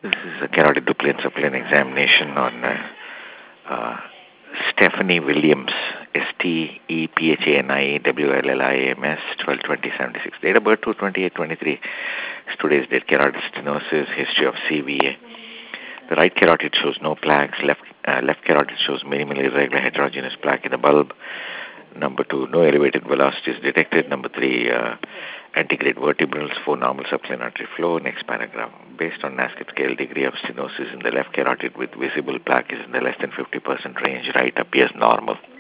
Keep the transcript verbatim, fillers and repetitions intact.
This is a carotid duplicate supplement examination on uh, uh, Stephanie Williams, S T E P H A N I W L L I M S, twelve twenty seventy-six. Date of birth two twenty-eight twenty-three. Today's date, carotid stenosis, history of C V A. The right carotid shows no plaques. Left uh, left carotid shows minimally irregular heterogeneous plaque in the bulb. Number two, no elevated velocity is detected. Number three, uh, antegrade vertebrals, four normal subclinic artery flow. Next paragraph. Based on NASCAR scale, degree of stenosis in the left carotid with visible plaque is in the less than fifty percent range. Right appears normal.